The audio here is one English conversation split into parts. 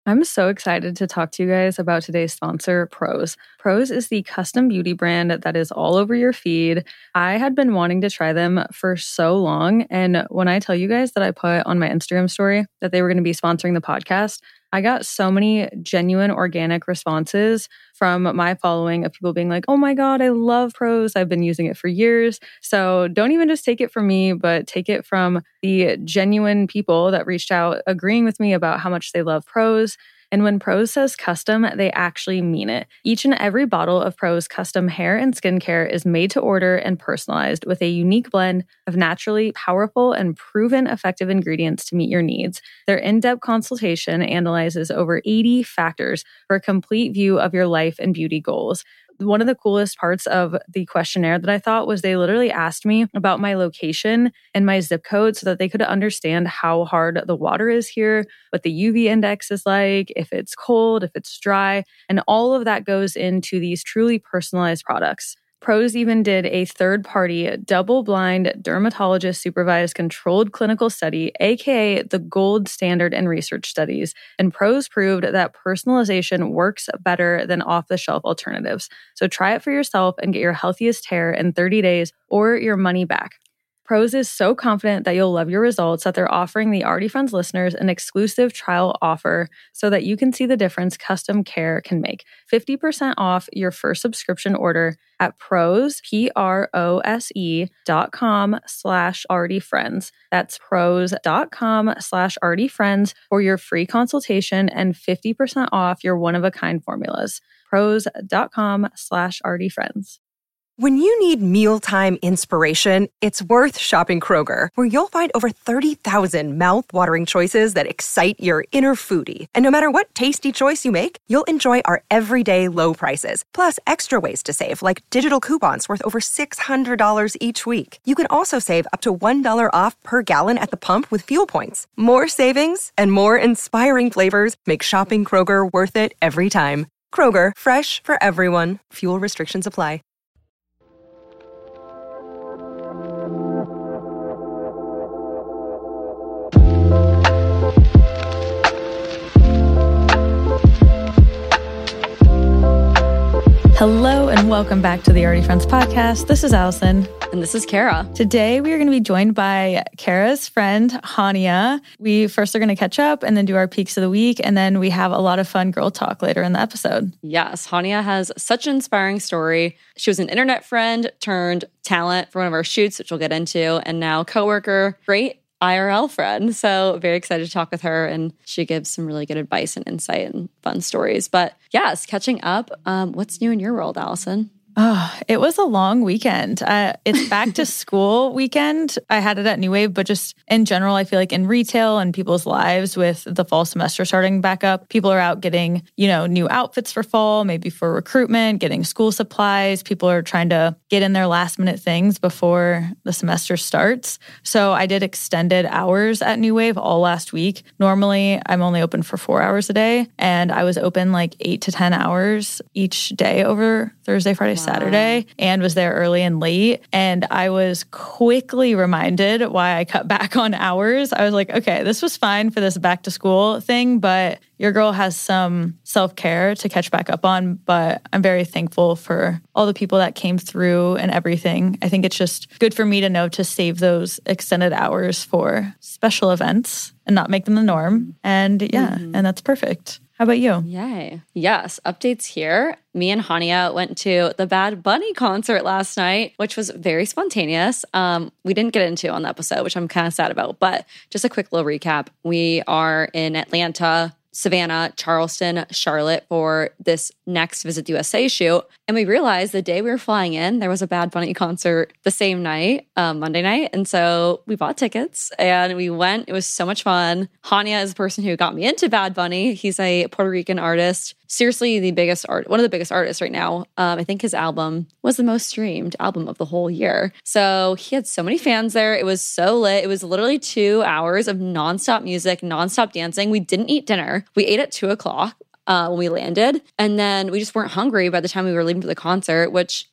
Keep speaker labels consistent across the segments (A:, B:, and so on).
A: I'm so excited to talk to you guys about today's sponsor, Prose. Prose is the custom beauty brand that is all over your feed. I had been wanting to try them for so long. And when I tell you guys that I put on my Instagram story that they were going to be sponsoring the podcast, I got so many genuine organic responses from my following of people being like, oh my God, I love Prose. I've been using it for years. So don't even just take it from me, but take it from the genuine people that reached out agreeing with me about how much they love Prose. And when Prose says custom, they actually mean it. Each and every bottle of Prose custom hair and skincare is made to order and personalized with a unique blend of naturally powerful and proven effective ingredients to meet your needs. Their in-depth consultation analyzes over 80 factors for a complete view of your life and beauty goals. One of the coolest parts of the questionnaire that I thought was they literally asked me about my location and my zip code so that they could understand how hard the water is here, what the UV index is like, if it's cold, if it's dry, and all of that goes into these truly personalized products. Prose even did a third-party, double-blind, dermatologist-supervised controlled clinical study, aka the gold standard in research studies, and Prose proved that personalization works better than off-the-shelf alternatives. So try it for yourself and get your healthiest hair in 30 days or your money back. Prose is so confident that you'll love your results that they're offering the Already Friends listeners an exclusive trial offer so that you can see the difference custom care can make. 50% off your first subscription order at prose.com/alreadyfriends. That's prose.com/alreadyfriends for your free consultation and 50% off your one-of-a-kind formulas. prose.com/alreadyfriends.
B: When you need mealtime inspiration, it's worth shopping Kroger, where you'll find over 30,000 mouth-watering choices that excite your inner foodie. And no matter what tasty choice you make, you'll enjoy our everyday low prices, plus extra ways to save, like digital coupons worth over $600 each week. You can also save up to $1 off per gallon at the pump with fuel points. More savings and more inspiring flavors make shopping Kroger worth it every time. Kroger, fresh for everyone. Fuel restrictions apply.
A: Hello and welcome back to the Already Friends podcast. This is Allison.
C: And this is Kara.
A: Today we are going to be joined by Kara's friend, Hania. We first are going to catch up and then do our peaks of the week. And then we have a lot of fun girl talk later in the episode.
C: Yes, Hania has such an inspiring story. She was an internet friend turned talent for one of our shoots, which we'll get into, and now coworker, great IRL friend. So very excited to talk with her, and she gives some really good advice and insight and fun stories. But yes, catching up. What's new in your world, Allison?
A: Oh, it was a long weekend. It's back to school weekend. I had it at New Wave, but just in general, I feel like in retail and people's lives with the fall semester starting back up, people are out getting, new outfits for fall, maybe for recruitment, getting school supplies. People are trying to get in their last minute things before the semester starts. So I did extended hours at New Wave all last week. Normally, I'm only open for 4 hours a day, and I was open like 8 to 10 hours each day over Thursday, Friday, Saturday, and was there early and late. And I was quickly reminded why I cut back on hours. I was like, okay, this was fine for this back to school thing, but your girl has some self-care to catch back up on. But I'm very thankful for all the people that came through and everything. I think it's just good for me to know to save those extended hours for special events and not make them the norm. And and that's perfect. How about you?
C: Yay. Yes, updates here. Me and Hania went to the Bad Bunny concert last night, which was very spontaneous. We didn't get into on the episode, which I'm kind of sad about, but just a quick little recap. We are in Atlanta, Savannah, Charleston, Charlotte for this next Visit USA shoot. And we realized the day we were flying in, there was a Bad Bunny concert the same night, Monday night. And so we bought tickets and we went. It was so much fun. Hania is the person who got me into Bad Bunny. He's a Puerto Rican artist. Seriously, one of the biggest artists right now. I think his album was the most streamed album of the whole year. So he had so many fans there. It was so lit. It was literally 2 hours of nonstop music, nonstop dancing. We didn't eat dinner. We ate at 2:00 when we landed. And then we just weren't hungry by the time we were leaving for the concert, which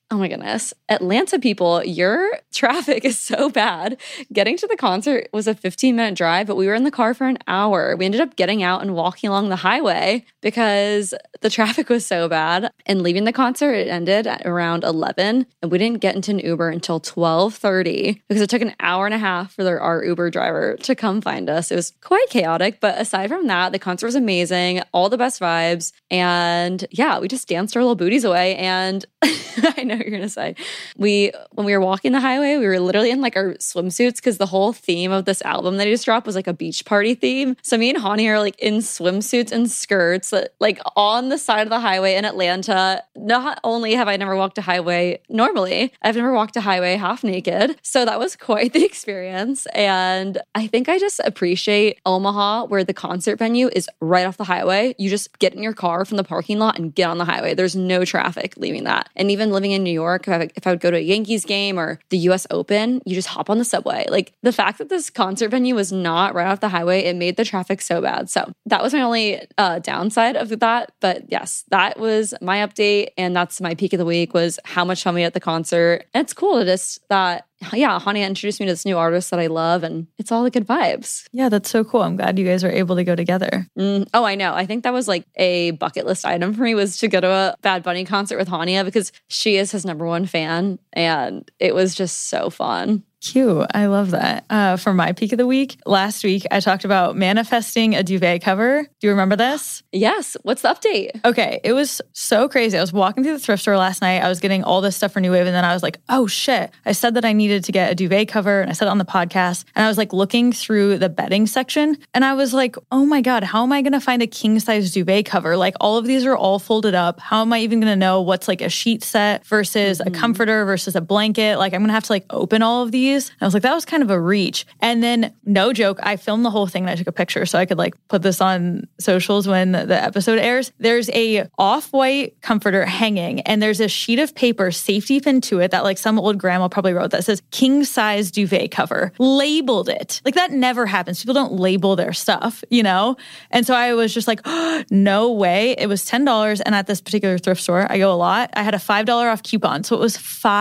C: Oh my goodness. Atlanta people, your traffic is so bad. Getting to the concert was a 15-minute drive, but we were in the car for an hour. We ended up getting out and walking along the highway because the traffic was so bad. And leaving the concert, it ended at around 11. And we didn't get into an Uber until 12:30 because it took an hour and a half for our Uber driver to come find us. It was quite chaotic. But aside from that, the concert was amazing. All the best vibes. And yeah, we just danced our little booties away. And I know you're going to say, when we were walking the highway, we were literally in like our swimsuits because the whole theme of this album that he just dropped was like a beach party theme. So me and Hani are like in swimsuits and skirts, like on the side of the highway in Atlanta. Not only have I never walked a highway normally, I've never walked a highway half naked. So that was quite the experience. And I think I just appreciate Omaha, where the concert venue is right off the highway. You just get in your car from the parking lot and get on the highway. There's no traffic leaving that. And even living in New York, if I would go to a Yankees game or the US Open, you just hop on the subway. Like the fact that this concert venue was not right off the highway, it made the traffic so bad. So that was my only downside of that. But yes, that was my update. And that's my peak of the week, was how much fun we had at the concert. And it's cool to just that, yeah, Hania introduced me to this new artist that I love, and it's all the good vibes.
A: Yeah, that's so cool. I'm glad you guys were able to go together.
C: Oh, I know. I think that was like a bucket list item for me, was to go to a Bad Bunny concert with Hania because she is his #1 fan, and it was just so fun.
A: Cute. I love that. For my peak of the week, last week, I talked about manifesting a duvet cover. Do you remember this?
C: Yes. What's the update?
A: Okay. It was so crazy. I was walking through the thrift store last night. I was getting all this stuff for New Wave. And then I was like, oh shit. I said that I needed to get a duvet cover. And I said it on the podcast. And I was like looking through the bedding section. And I was like, oh my God, how am I going to find a king size duvet cover? Like all of these are all folded up. How am I even going to know what's like a sheet set versus a comforter versus a blanket? Like I'm going to have to like open all of these. And I was like, that was kind of a reach. And then, no joke, I filmed the whole thing and I took a picture so I could like put this on socials when the episode airs. There's a off-white comforter hanging and there's a sheet of paper safety pinned to it that like some old grandma probably wrote that says king size duvet cover, labeled it. Like that never happens. People don't label their stuff, you know? And so I was just like, oh, no way. It was $10. And at this particular thrift store, I go a lot, I had a $5 off coupon. So it was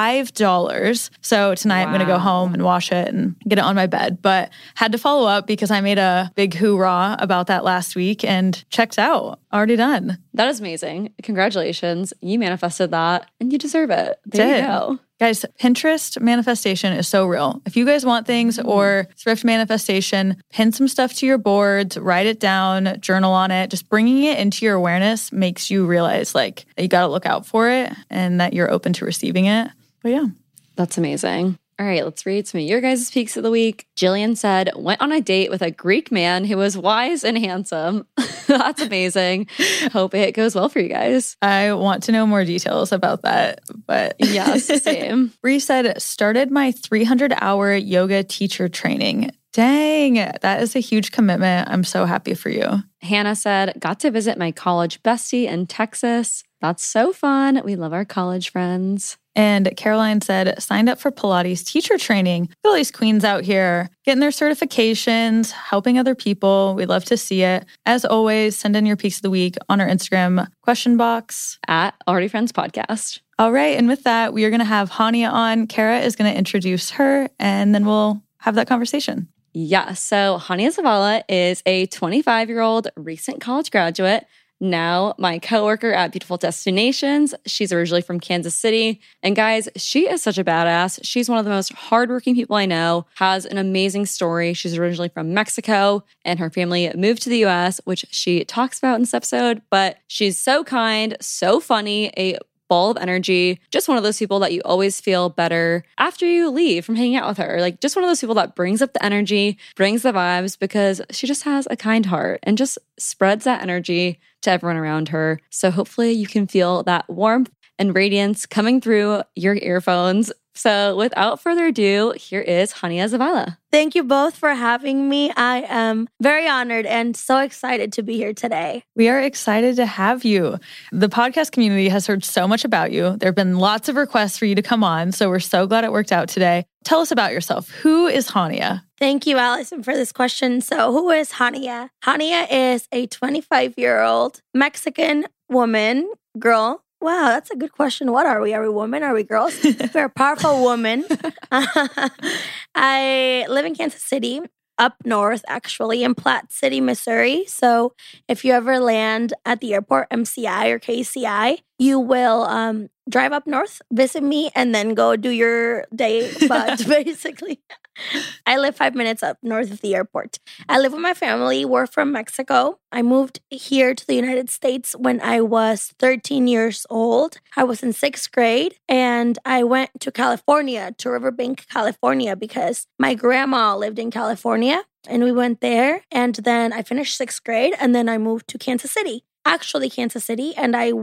A: $5. So tonight I'm going to go home and wash it and get it on my bed. But had to follow up because I made a big hoorah about that last week and checked out. Already done.
C: That is amazing. Congratulations. You manifested that and you deserve it. There you go.
A: Guys, Pinterest manifestation is so real. If you guys want things or thrift manifestation, pin some stuff to your boards, write it down, journal on it. Just bringing it into your awareness makes you realize like that you got to look out for it and that you're open to receiving it. But yeah.
C: That's amazing. All right, let's read some of your guys' peaks of the week. Jillian said, went on a date with a Greek man who was wise and handsome. That's amazing. Hope it goes well for you guys.
A: I want to know more details about that, but
C: yes, same.
A: Bree said, started my 300-hour yoga teacher training. Dang, that is a huge commitment. I'm so happy for you.
C: Hannah said, got to visit my college bestie in Texas. That's so fun. We love our college friends.
A: And Caroline said, signed up for Pilates teacher training. Look at all these queens out here getting their certifications, helping other people. We love to see it. As always, send in your peaks of the week on our Instagram question box
C: at Already Friends Podcast.
A: All right. And with that, we are going to have Hania on. Kara is going to introduce her and then we'll have that conversation.
C: Yeah. So Hania Zavala is a 25-year-old recent college graduate. Now my coworker at Beautiful Destinations. She's originally from Kansas City. And guys, she is such a badass. She's one of the most hardworking people I know, has an amazing story. She's originally from Mexico and her family moved to the US, which she talks about in this episode. But she's so kind, so funny, a ball of energy, just one of those people that you always feel better after you leave from hanging out with her. Like just one of those people that brings up the energy, brings the vibes because she just has a kind heart and just spreads that energy to everyone around her. So hopefully you can feel that warmth and radiance coming through your earphones. So without further ado, here is Hania Zavala.
D: Thank you both for having me. I am very honored and so excited to be here today.
A: We are excited to have you. The podcast community has heard so much about you. There have been lots of requests for you to come on, so we're so glad it worked out today. Tell us about yourself. Who is Hania?
D: Thank you, Allison, for this question. So who is Hania? Hania is a 25-year-old Mexican woman, girl, Wow, that's a good question. What are we? Are we women? Are we girls? We're a powerful woman. I live in Kansas City, up north, actually, in Platte City, Missouri. So if you ever land at the airport, MCI or KCI, you will drive up north, visit me, and then go do your day. But basically, I live 5 minutes up north of the airport. I live with my family. We're from Mexico. I moved here to the United States when I was 13 years old. I was in 6th grade, and I went to California, to Riverbank, California, because my grandma lived in California, and we went there. And then I finished 6th grade, and then I moved to Kansas City. Actually, Kansas City, and I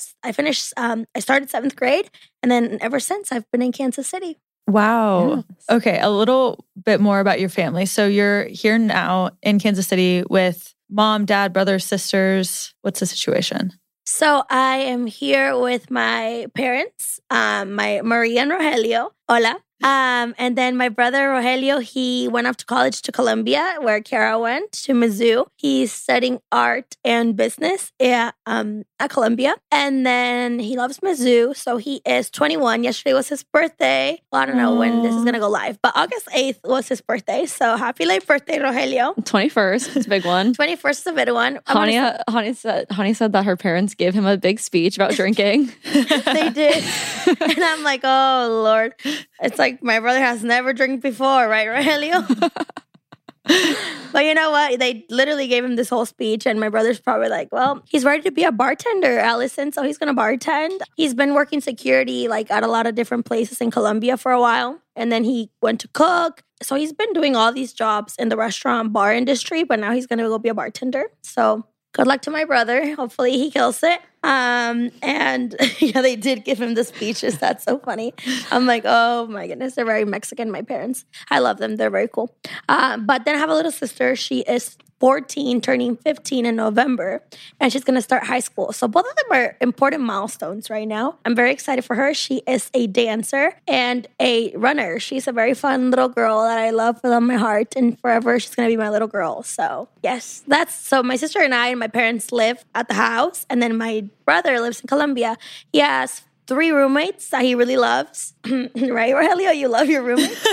D: started 7th grade, and then ever since I've been in Kansas City.
A: Wow.
C: Yes.
A: Okay, a little bit more about your family. So you're here now in Kansas City with mom, dad, brothers, sisters. What's the situation?
D: So I am here with my parents, my Maria and Rogelio. Hola. And then my brother Rogelio, he went off to college to Columbia, where Kara went, to Mizzou. He's studying art and business at Columbia. And then he loves Mizzou, so he is 21. Yesterday was his birthday. Well, I don't know when this is going to go live, but August 8th was his birthday. So happy late birthday, Rogelio.
C: 21st, it's a big one.
D: 21st is a big one.
C: Hani said that her parents gave him a big speech about drinking.
D: They did. And I'm like, oh, Lord. It's like my brother has never drank before, right, Rogelio? But you know what? They literally gave him this whole speech, and my brother's probably like, well, he's ready to be a bartender, Allison, so he's going to bartend. He's been working security like at a lot of different places in Colombia for a while, and then he went to cook. So he's been doing all these jobs in the restaurant bar industry, but now he's going to go be a bartender. So good luck to my brother. Hopefully he kills it. And yeah, they did give him the speeches. That's so funny. I'm like, oh my goodness, they're very Mexican, my parents. I love them. They're very cool. But then I have a little sister. She is 14, turning 15 in November, and she's going to start high school. So both of them are important milestones right now. I'm very excited for her. She is a dancer and a runner. She's a very fun little girl that I love with all my heart, and forever she's going to be my little girl. So yes, so my sister and I and my parents live at the house, and then my brother lives in Colombia. He has 3 roommates that he really loves. Right, Rogelio? You love your roommates?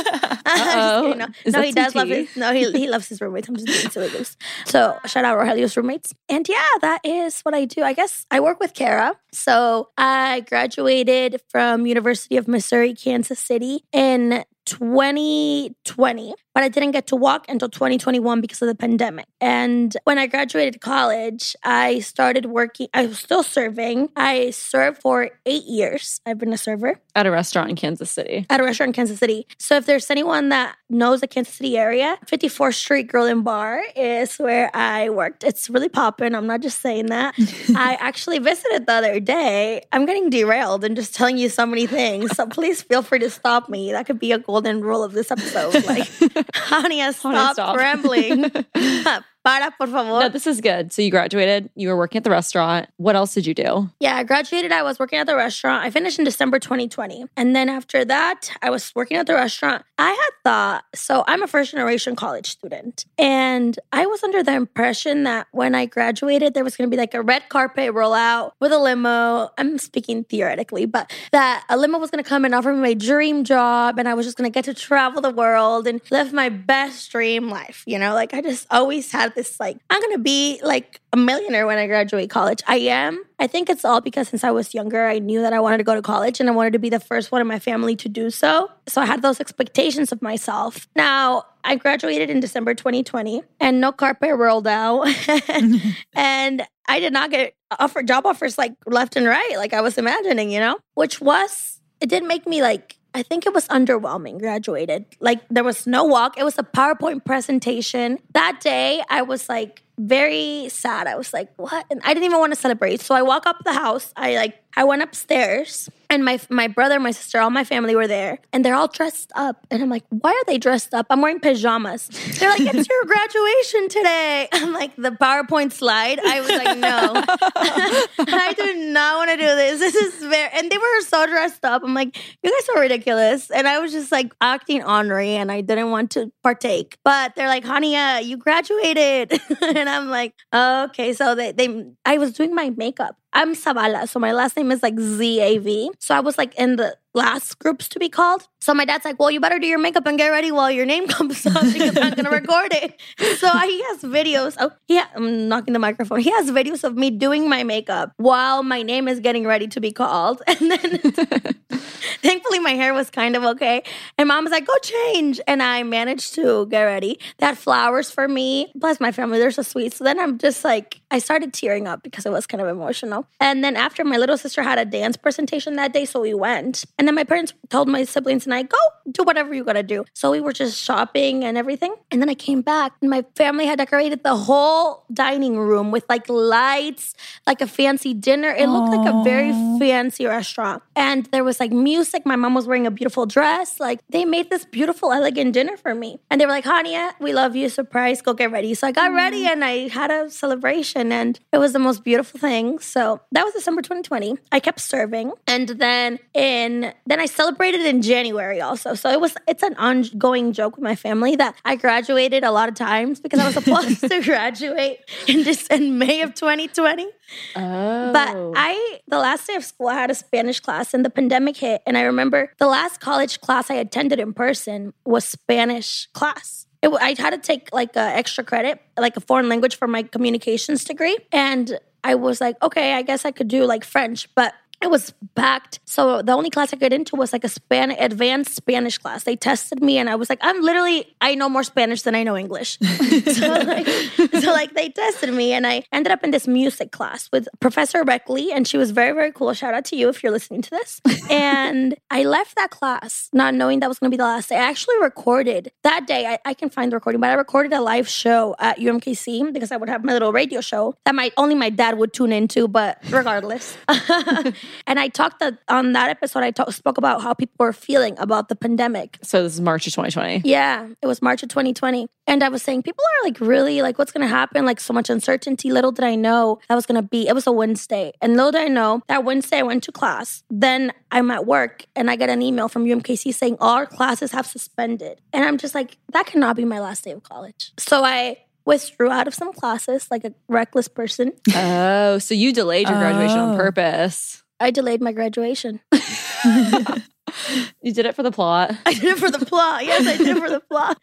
D: No, he does love his. No, he loves his roommates. I'm just being silly goose. So shout out Rogelio's roommates. And yeah, that is what I do. I guess I work with Kara. So I graduated from University of Missouri, Kansas City in 2020, but I didn't get to walk until 2021 because of the pandemic. And when I graduated college, I started working. I was still serving. I served for 8 years. I've been a server
C: At a restaurant in Kansas City.
D: At a restaurant in Kansas City. So if there's anyone that knows the Kansas City area, 54th Street Grill and Bar is where I worked. It's really popping. I'm not just saying that. I actually visited the other day. I'm getting derailed and just telling you so many things. So please feel free to stop me. That could be a golden rule of this episode. Like, honey, stop rambling. Para, por favor.
C: No, this is good. So you graduated. You were working at the restaurant. What else did you do?
D: Yeah, I graduated. I was working at the restaurant. I finished in December 2020. And then after that, I was working at the restaurant. I had thought, so I'm a first generation college student. And I was under the impression that when I graduated, there was going to be like a red carpet rollout with a limo. I'm speaking theoretically, but that a limo was going to come and offer me my dream job. And I was just going to get to travel the world and live my best dream life. You know, like I just always had this, like, I'm going to be like a millionaire when I graduate college. I am. I think it's all because since I was younger, I knew that I wanted to go to college and I wanted to be the first one in my family to do so. So I had those expectations of myself. Now, I graduated in December 2020 and no carpet rolled out. And I did not get job offers like left and right, like I was imagining, you know, it did make me like, I think it was underwhelming, graduated. Like, there was no walk. It was a PowerPoint presentation. That day, I was, like, very sad. I was like, what? And I didn't even want to celebrate. So I walk up the house. I went upstairs. And my brother, my sister, all my family were there. And they're all dressed up. And I'm like, why are they dressed up? I'm wearing pajamas. They're like, it's your graduation today. I'm like, the PowerPoint slide. I was like, no. I do not want to do this. This is and they were so dressed up. I'm like, you guys are ridiculous. And I was just like acting ornery and I didn't want to partake. But they're like, Hania, you graduated. And I'm like, okay. So I was doing my makeup. I'm Zavala, so my last name is like Z-A-V. So I was like in the last groups to be called. So my dad's like, well, you better do your makeup and get ready while your name comes up because I'm going to record it. So he has videos. I'm knocking the microphone. He has videos of me doing my makeup while my name is getting ready to be called. And then thankfully my hair was kind of okay. And mom was like, go change. And I managed to get ready. They had flowers for me. Plus my family, they're so sweet. So then I'm just like, I started tearing up because it was kind of emotional. And then after my little sister had a dance presentation that day, so we went. And then my parents told my siblings and I, go do whatever you gotta do. So we were just shopping and everything. And then I came back and my family had decorated the whole dining room with like lights, like a fancy dinner. It looked like a very fancy restaurant. And there was like music. My mom was wearing a beautiful dress. Like they made this beautiful, elegant dinner for me. And they were like, Hania, we love you. Surprise, go get ready. So I got ready and I had a celebration and it was the most beautiful thing. So that was December 2020. I kept serving. And then I celebrated in January also. So it's an ongoing joke with my family that I graduated a lot of times because I was supposed to graduate in May of 2020.
C: Oh.
D: But the last day of school, I had a Spanish class and the pandemic hit. And I remember the last college class I attended in person was Spanish class. I had to take like an extra credit, like a foreign language for my communications degree. And I was like, okay, I guess I could do like French, but it was packed. So the only class I could get into was like advanced Spanish class. They tested me and I was like, I know more Spanish than I know English. so they tested me and I ended up in this music class with Professor Beckley and she was very, very cool. Shout out to you if you're listening to this. And I left that class not knowing that was going to be the last day. I actually recorded that day. I can find the recording, but I recorded a live show at UMKC because I would have my little radio show that only my dad would tune into, but regardless. And I talked on that episode, I spoke about how people were feeling about the pandemic.
C: So this is March of 2020.
D: Yeah, it was March of 2020. And I was saying, people are like really like, what's going to happen? Like so much uncertainty. Little did I know that was going to be, it was a Wednesday. And little did I know that Wednesday I went to class. Then I'm at work and I get an email from UMKC saying all our classes have suspended. And I'm just like, that cannot be my last day of college. So I withdrew out of some classes like a reckless person.
C: Oh, so you delayed your graduation on purpose.
D: I delayed my graduation.
C: You did it for the plot.
D: I did it for the plot. Yes, I did it for the plot.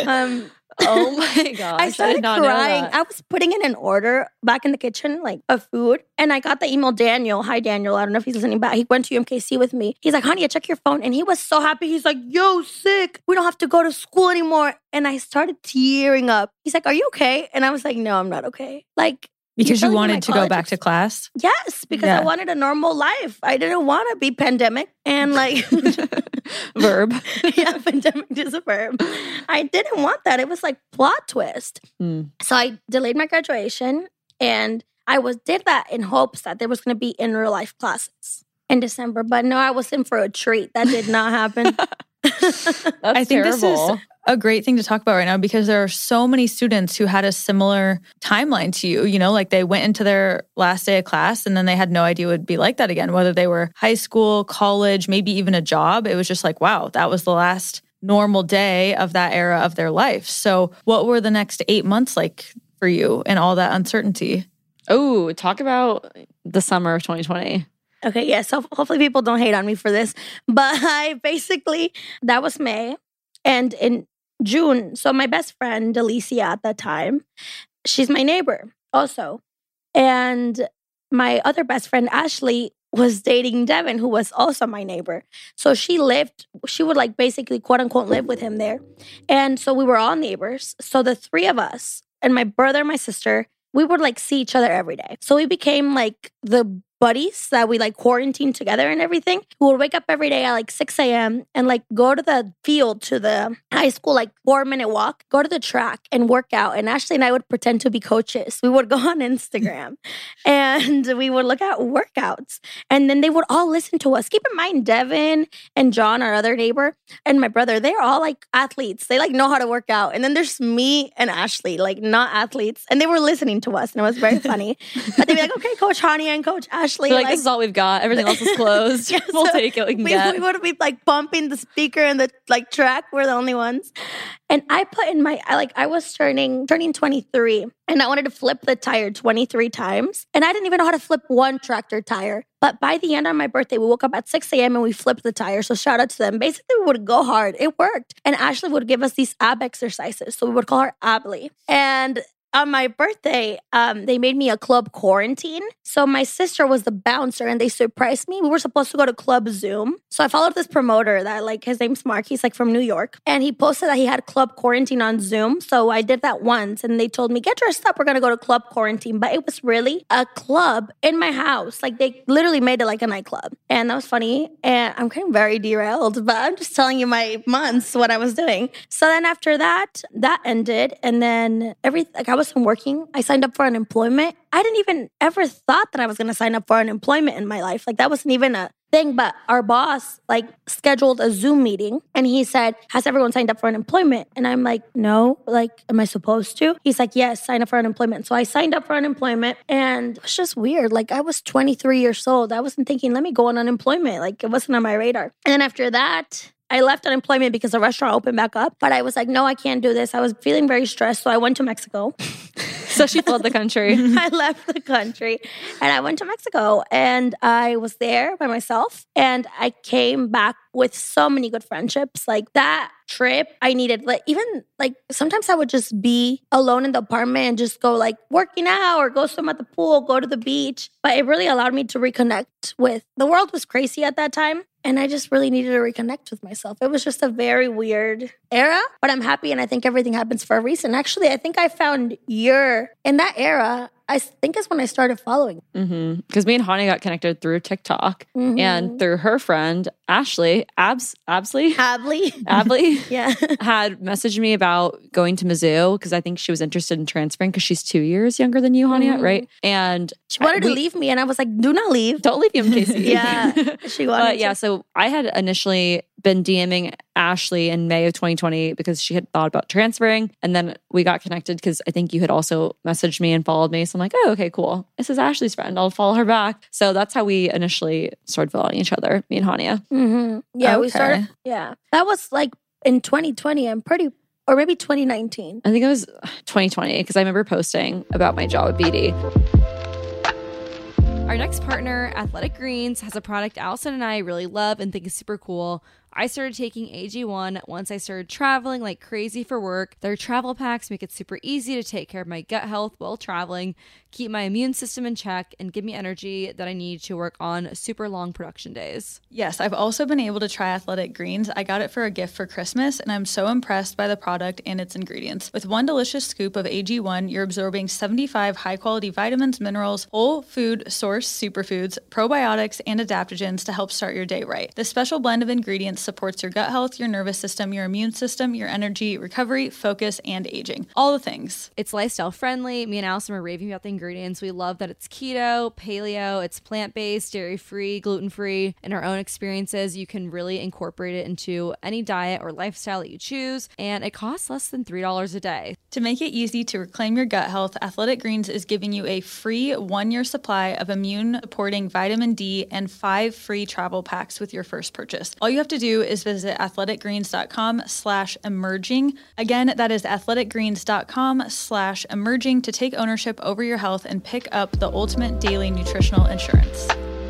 C: Oh my gosh.
D: I started
C: did not
D: crying.
C: know that.
D: I was putting in an order back in the kitchen, like of food. And I got the email, Daniel. Hi, Daniel. I don't know if he's listening back. He went to UMKC with me. He's like, honey, check your phone. And he was so happy. He's like, yo, sick. We don't have to go to school anymore. And I started tearing up. He's like, are you okay? And I was like, no, I'm not okay. Like,
A: because you wanted to go back to class?
D: Yes, because I wanted a normal life. I didn't want to be pandemic and like...
C: Verb.
D: Yeah, pandemic is a verb. I didn't want that. It was like plot twist. So I delayed my graduation and I did that in hopes that there was going to be in real life classes in December. But no, I was in for a treat. That did not happen.
C: I think
A: this is a great thing to talk about right now because there are so many students who had a similar timeline to you. You know, like they went into their last day of class and then they had no idea it would be like that again, whether they were high school, college, maybe even a job. It was just like, wow, that was the last normal day of that era of their life. So what were the next 8 months like for you and all that uncertainty?
C: Oh, talk about the summer of 2020.
D: Okay, yeah. So hopefully people don't hate on me for this. But that was May. And in June, so my best friend, Alicia at that time, she's my neighbor also. And my other best friend, Ashley, was dating Devin, who was also my neighbor. So she would like basically quote unquote live with him there. And so we were all neighbors. So the three of us and my brother and my sister, we would like see each other every day. So we became like the buddies that we like quarantined together and everything. We would wake up every day at like 6 a.m. and like go to the field to the high school, like 4-minute walk, go to the track and work out. And Ashley and I would pretend to be coaches. We would go on Instagram and we would look at workouts. And then they would all listen to us. Keep in mind, Devin and John, our other neighbor, and my brother, they're all like athletes. They like know how to work out. And then there's me and Ashley, like not athletes. And they were listening to us and it was very funny. But they'd be like, okay, Coach Hania and Coach Ashley. Ashley.
C: They're like, this is all we've got. Everything else is closed. We'll take it. We can get.
D: We would be like bumping the speaker and the like track. We're the only ones. And I put in I was turning 23 and I wanted to flip the tire 23 times. And I didn't even know how to flip one tractor tire. But by the end of my birthday, we woke up at 6 a.m. and we flipped the tire. So shout out to them. Basically, we would go hard. It worked. And Ashley would give us these ab exercises. So we would call her Ably. And on my birthday, they made me a club quarantine. So my sister was the bouncer and they surprised me. We were supposed to go to Club Zoom. So I followed this promoter that his name's Mark. He's from New York. And he posted that he had club quarantine on Zoom. So I did that once and they told me, get dressed up. We're going to go to club quarantine. But it was really a club in my house. They literally made it like a nightclub. And that was funny. And I'm kind of very derailed, but I'm just telling you my months, what I was doing. So then after that ended. And then I wasn't working. I signed up for unemployment. I didn't even ever thought that I was going to sign up for unemployment in my life. That wasn't even a thing. But our boss scheduled a Zoom meeting and he said, has everyone signed up for unemployment? And I'm like, no, am I supposed to? He's like, yes, sign up for unemployment. So I signed up for unemployment and it was just weird. I was 23 years old. I wasn't thinking, let me go on unemployment. It wasn't on my radar. And then after that, I left unemployment because the restaurant opened back up. But I was like, no, I can't do this. I was feeling very stressed. So I went to Mexico.
C: So she fled the country.
D: I left the country and I went to Mexico and I was there by myself and I came back with so many good friendships. That trip I needed, sometimes I would just be alone in the apartment and just go working out or go swim at the pool, go to the beach. But it really allowed me to reconnect with, the world was crazy at that time. And I just really needed to reconnect with myself. It was just a very weird era, but I'm happy and I think everything happens for a reason. Actually, I think I found in that era, I think is when I started following.
C: Because me and Hani got connected through TikTok and through her friend, Ashley, Ably,
D: yeah,
C: had messaged me about going to Mizzou because I think she was interested in transferring because she's 2 years younger than you, Hania, right? And
D: she wanted to leave me and I was like, do not leave.
C: Don't leave him, Casey.
D: Yeah, she wanted
C: to. So I had initially been DMing Ashley in May of 2020 because she had thought about transferring. And then we got connected because I think you had also messaged me and followed me. So I'm like, oh, okay, cool. This is Ashley's friend. I'll follow her back. So that's how we initially started following each other, me and Hania.
D: Yeah, we started. Yeah. That was in 2020. Or maybe 2019.
C: I think it was 2020 because I remember posting about my job at BD. Our next partner, Athletic Greens, has a product Allison and I really love and think is super cool. I started taking AG1 once I started traveling like crazy for work. Their travel packs make it super easy to take care of my gut health while traveling, keep my immune system in check, and give me energy that I need to work on super long production days.
A: Yes, I've also been able to try Athletic Greens. I got it for a gift for Christmas, and I'm so impressed by the product and its ingredients. With one delicious scoop of AG1, you're absorbing 75 high-quality vitamins, minerals, whole food source superfoods, probiotics, and adaptogens to help start your day right. This special blend of ingredients supports your gut health, your nervous system, your immune system, your energy, recovery, focus, and aging. All the things.
C: It's lifestyle friendly. Me and Allison were raving about the ingredients. We love that it's keto, paleo, it's plant-based, dairy-free, gluten-free. In our own experiences, you can really incorporate it into any diet or lifestyle that you choose, and it costs less than $3 a day.
A: To make it easy to reclaim your gut health, Athletic Greens is giving you a free 1-year supply of immune-supporting vitamin D and 5 free travel packs with your first purchase. All you have to do is visit athleticgreens.com/emerging. Again, that is athleticgreens.com/emerging to take ownership over your health and pick up the ultimate daily nutritional insurance.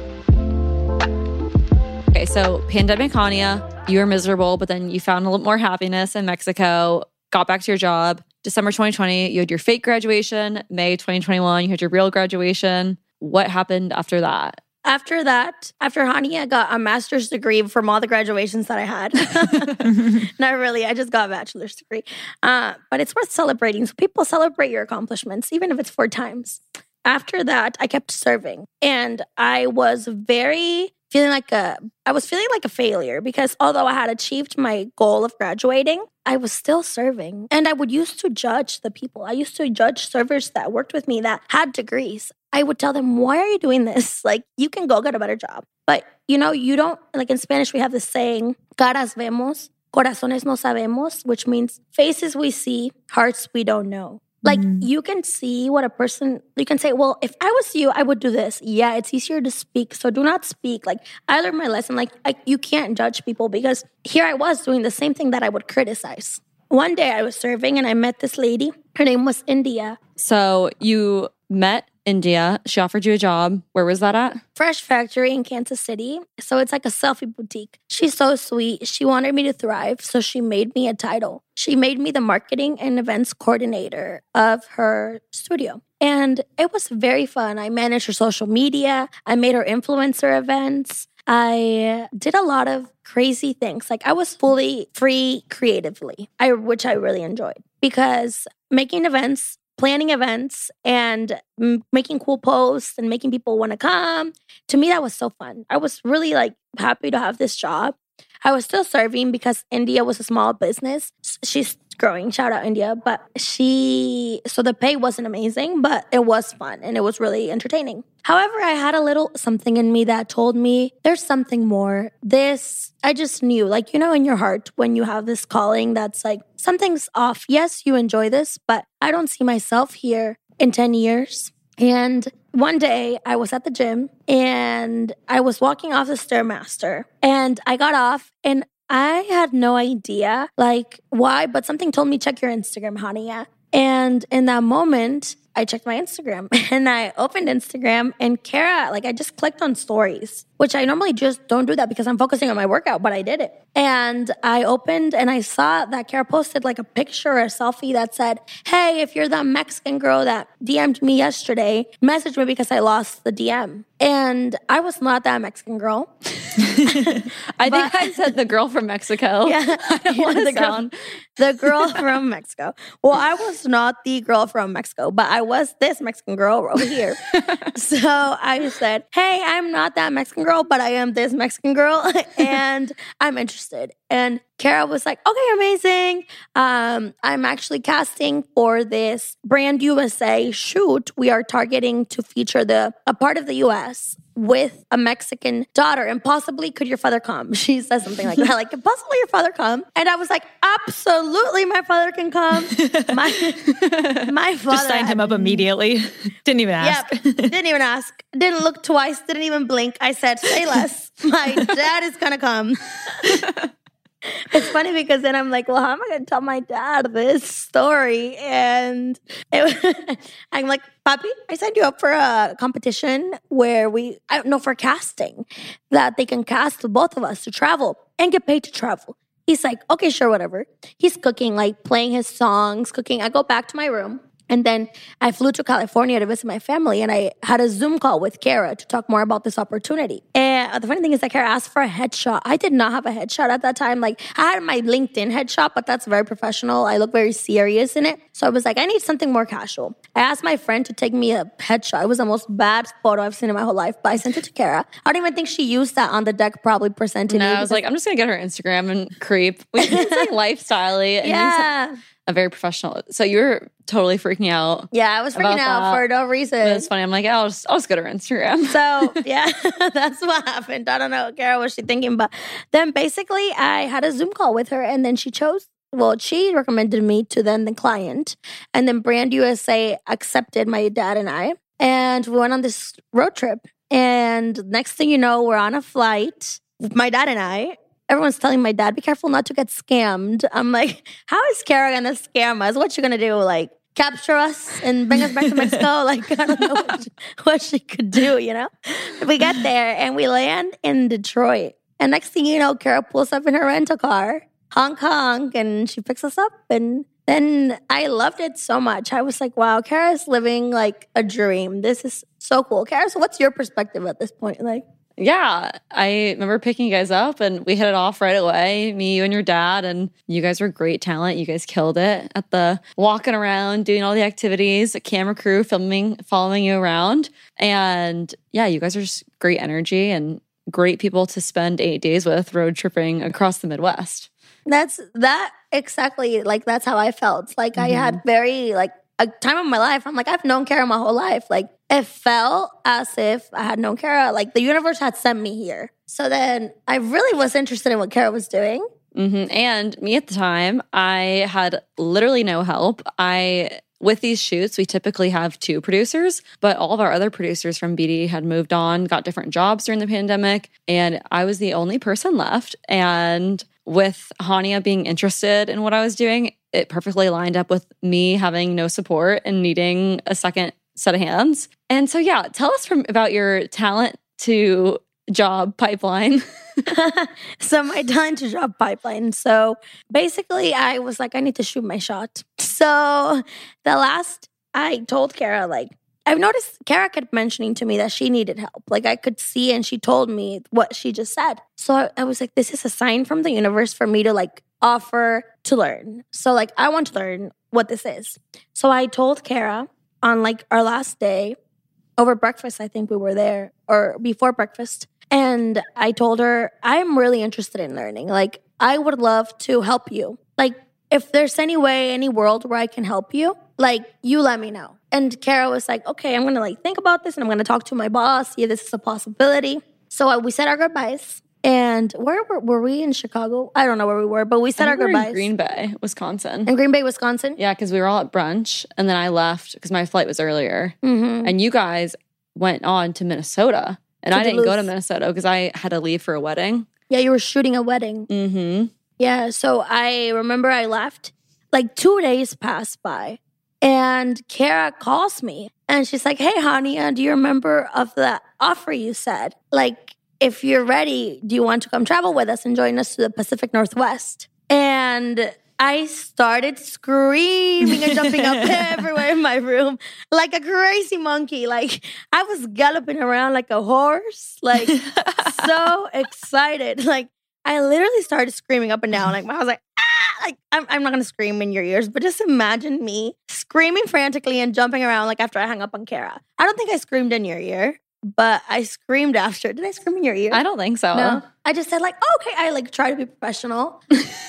C: Okay, so pandemic Hania, you were miserable, but then you found a little more happiness in Mexico, got back to your job. December 2020, you had your fake graduation. May 2021, you had your real graduation. What happened after that?
D: After that, after Hania got a master's degree from all the graduations that I had. Not really, I just got a bachelor's degree. But it's worth celebrating. So people celebrate your accomplishments, even if it's 4 times. After that, I kept serving. And I was feeling like a failure because although I had achieved my goal of graduating, I was still serving. And I would used to judge the people. I used to judge servers that worked with me that had degrees. I would tell them, why are you doing this? You can go get a better job. But, you don't, in Spanish, we have this saying, caras vemos, corazones no sabemos, which means faces we see, hearts we don't know. Like you can see what a person, you can say, well, if I was you, I would do this. Yeah, it's easier to speak. So do not speak. Like I learned my lesson. Like you can't judge people because here I was doing the same thing that I would criticize. One day I was serving and I met this lady. Her name was India.
C: So you met India. She offered you a job. Where was that at?
D: Fresh Factory in Kansas City. So it's like a selfie boutique. She's so sweet. She wanted me to thrive. So she made me a title. She made me the marketing and events coordinator of her studio. And it was very fun. I managed her social media. I made her influencer events. I did a lot of crazy things. Like I was fully free creatively, which I really enjoyed because making events, planning events, and making cool posts and making people want to come. To me, that was so fun. I was really like happy to have this job. I was still serving because India was a small business. She's growing. Shout out India. But so the pay wasn't amazing, but it was fun and it was really entertaining. However, I had a little something in me that told me there's something more. I just knew, like, in your heart when you have this calling that's like, something's off. Yes, you enjoy this, but I don't see myself here in 10 years. And one day I was at the gym and I was walking off the Stairmaster and I got off and I had no idea like why, but something told me check your Instagram, Hania. And in that moment, I checked my Instagram and I opened Instagram and Kara, like I just clicked on stories, which I normally just don't do that because I'm focusing on my workout, but I did it. And I opened and I saw that Kara posted like a picture or a selfie that said, hey, if you're that Mexican girl that DM'd me yesterday, message me because I lost the DM. And I was not that Mexican girl.
C: I think I said the girl from Mexico.
D: Yeah, the girl from Mexico. Well, I was not the girl from Mexico, but I was this Mexican girl over here. So I said, hey, I'm not that Mexican girl, but I am this Mexican girl and I'm interested. And Kara was like, okay, amazing. I'm actually casting for this Brand USA shoot. We are targeting to feature a part of the US with a Mexican daughter and possibly could your father come? She says something like that, like possibly your father come. And I was like, absolutely my father can come. My father
A: just signed him up immediately. Didn't even ask.
D: Yep, didn't even ask. Didn't look twice, didn't even blink. I said, say less. My dad is gonna come. It's funny because then I'm like, well, how am I going to tell my dad this story? And I'm like, Papi, I signed you up for a competition where for casting, that they can cast both of us to travel and get paid to travel. He's like, okay, sure, whatever. He's cooking, like playing his songs, cooking. I go back to my room. And then I flew to California to visit my family and I had a Zoom call with Kara to talk more about this opportunity. And the funny thing is that Kara asked for a headshot. I did not have a headshot at that time. Like I had my LinkedIn headshot, but that's very professional. I look very serious in it. So I was like, I need something more casual. I asked my friend to take me a headshot. It was the most bad photo I've seen in my whole life, but I sent it to Kara. I don't even think she used that on the deck, probably presented me.
C: No, I was like, I'm just going to get her Instagram and creep. It's like lifestyle-y. And
D: yeah.
C: A very professional. So you were totally freaking out.
D: Yeah, I was freaking out for no reason.
C: But it's funny. I'm like, I'll just go to her Instagram.
D: So yeah, that's what happened. I don't know, Kara, what she thinking, but then basically I had a Zoom call with her, and then she recommended me to then the client, and then Brand USA accepted my dad and I, and we went on this road trip. And next thing you know, we're on a flight, my dad and I. Everyone's telling my dad, be careful not to get scammed. I'm like, how is Kara going to scam us? What you going to do? Like, capture us and bring us back to Mexico? Like, I don't know what she could do, We get there and we land in Detroit. And next thing you know, Kara pulls up in her rental car, honk, honk, and she picks us up. And then I loved it so much. I was like, wow, Kara's living like a dream. This is so cool. Kara, so what's your perspective at this point? Like,
C: yeah, I remember picking you guys up and we hit it off right away, me, you, and your dad, and you guys were great talent. You guys killed it at the walking around, doing all the activities, a camera crew filming, following you around. And yeah, you guys are just great energy and great people to spend 8 days with road tripping across the Midwest.
D: That's exactly, like, that's how I felt. Like, I had very, like, a time of my life, I'm like, I've known Kara my whole life. Like, it felt as if I had known Kara. Like, the universe had sent me here. So then I really was interested in what Kara was doing.
C: And me at the time, I had literally no help. I with these shoots, we typically have 2 producers, but all of our other producers from BD had moved on, got different jobs during the pandemic, and I was the only person left. And with Hania being interested in what I was doing, it perfectly lined up with me having no support and needing a second set of hands. And so, yeah, tell us about your talent to job pipeline.
D: So my talent to job pipeline. So basically I was like, I need to shoot my shot. So I told Kara, like, I've noticed Kara kept mentioning to me that she needed help. Like I could see, and she told me what she just said. So I was like, this is a sign from the universe for me to like offer to learn. So like, I want to learn what this is. So I told Kara on like our last day over breakfast, I think we were there, or before breakfast. And I told her, I'm really interested in learning. Like, I would love to help you. Like, if there's any way, any world where I can help you, like, you let me know. And Kara was like, okay, I'm going to like think about this and I'm going to talk to my boss. Yeah, this is a possibility. So we said our goodbyes. And where were we in Chicago? I don't know where we were, but we said our goodbyes.
C: In Green Bay, Wisconsin.
D: In Green Bay, Wisconsin?
C: Yeah, because we were all at brunch and then I left because my flight was earlier.
D: Mm-hmm.
C: And you guys went on to Minnesota. And I didn't go to Minnesota because I had to leave for a wedding.
D: Yeah, you were shooting a wedding.
C: Mm-hmm.
D: Yeah, so I remember I left. Like 2 days passed by. And Kara calls me. And she's like, hey, Hania, do you remember of the offer you said? Like, if you're ready, do you want to come travel with us and join us to the Pacific Northwest? And I started screaming and jumping up everywhere in my room like a crazy monkey. Like I was galloping around like a horse, like so excited. Like I literally started screaming up and down. Like I was like, ah! Like I'm not gonna scream in your ears, but just imagine me screaming frantically and jumping around like after I hung up on Kara. I don't think I screamed in your ear, but I screamed after. Did I scream in your ear?
C: I don't think so.
D: No. I just said like, oh, okay. I like try to be professional.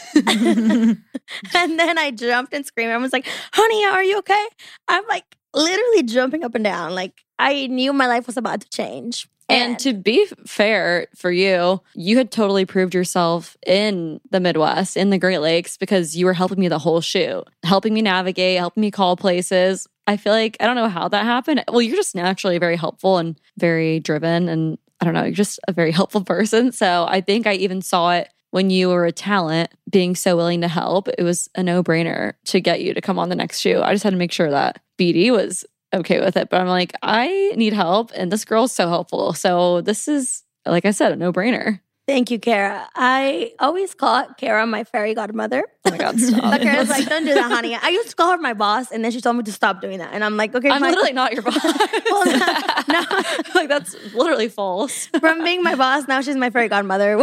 D: And then I jumped and screamed. I was like, honey, are you okay? I'm like literally jumping up and down. Like I knew my life was about to change.
C: And to be fair for you, you had totally proved yourself in the Midwest, in the Great Lakes, because you were helping me the whole shoot, helping me navigate, helping me call places. I feel like, I don't know how that happened. Well, you're just naturally very helpful and very driven. And I don't know, you're just a very helpful person. So I think I even saw it when you were a talent, being so willing to help. It was a no-brainer to get you to come on the next shoot. I just had to make sure that BD was okay with it. But I'm like, I need help. And this girl's so helpful. So this is, like I said, a no-brainer.
D: Thank you, Kara. I always call Kara my fairy godmother.
C: Oh my God, stop.
D: But Kara's like, don't do that, honey. I used to call her my boss, and then she told me to stop doing that. And I'm like, okay,
C: I'm literally not your boss.
D: Well, no.
C: Like, that's literally false.
D: From being my boss, now she's my fairy godmother.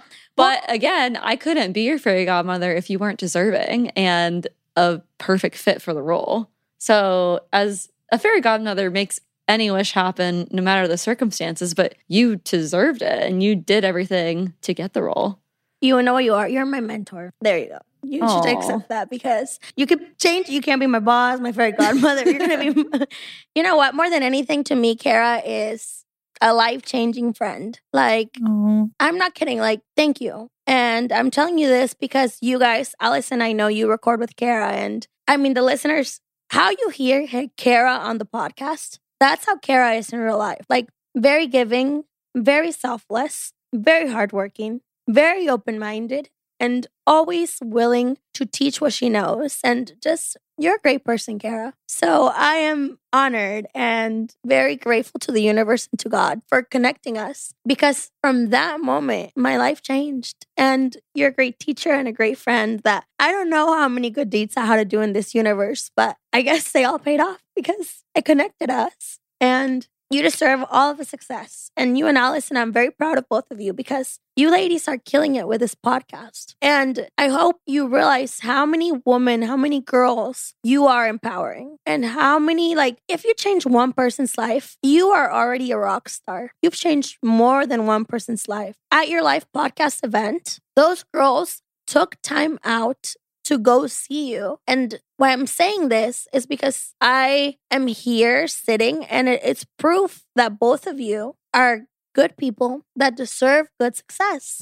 C: But again, I couldn't be your fairy godmother if you weren't deserving and a perfect fit for the role. So as a fairy godmother makes any wish happen, no matter the circumstances, but you deserved it and you did everything to get the role.
D: You know what you are? You're my mentor. There you go. You should accept that because you could change. You can't be my boss, my fairy godmother. You're going to be, you know what? More than anything to me, Kara is a life-changing friend. Like, I'm not kidding. Like, thank you. And I'm telling you this because you guys, Alice and I know you record with Kara. And I mean, the listeners, how you hear Kara on the podcast, that's how Kara is in real life. Like, very giving, very selfless, very hardworking, very open-minded, and always willing to teach what she knows. And just, you're a great person, Kara. So I am honored and very grateful to the universe and to God for connecting us. Because from that moment, my life changed. And you're a great teacher and a great friend that I don't know how many good deeds I had to do in this universe, but I guess they all paid off because it connected us. And you deserve all of the success. And you and Allison, I'm very proud of both of you because you ladies are killing it with this podcast. And I hope you realize how many women, how many girls you are empowering. And how many, like, if you change one person's life, you are already a rock star. You've changed more than one person's life. At your life podcast event, those girls took time out to go see you. And why I'm saying this is because I am here sitting and it's proof that both of you are good people that deserve good success.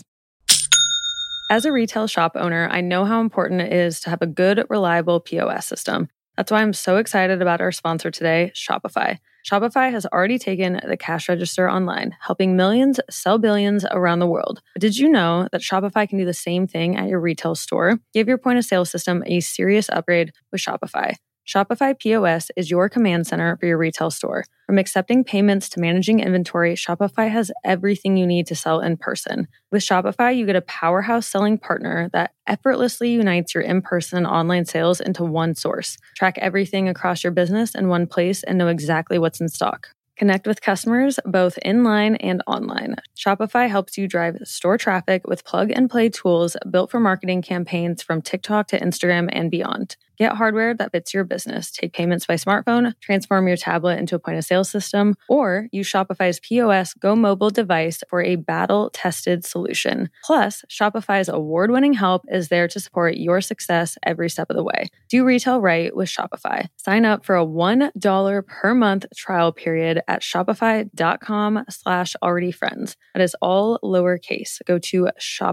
A: As a retail shop owner, I know how important it is to have a good, reliable POS system. That's why I'm so excited about our sponsor today, Shopify. Shopify has already taken the cash register online, helping millions sell billions around the world. But did you know that Shopify can do the same thing at your retail store? Give your point of sale system a serious upgrade with Shopify. Shopify POS is your command center for your retail store. From accepting payments to managing inventory, Shopify has everything you need to sell in person. With Shopify, you get a powerhouse selling partner that effortlessly unites your in-person and online sales into one source. Track everything across your business in one place and know exactly what's in stock. Connect with customers both in-line and online. Shopify helps you drive store traffic with plug-and-play tools built for marketing campaigns from TikTok to Instagram and beyond. Get hardware that fits your business. Take payments by smartphone, transform your tablet into a point-of-sale system, or use Shopify's POS Go mobile device for a battle-tested solution. Plus, Shopify's award-winning help is there to support your success every step of the way. Do retail right with Shopify. Sign up for a $1 per month trial period at shopify.com/alreadyfriends. That is all lowercase. Go to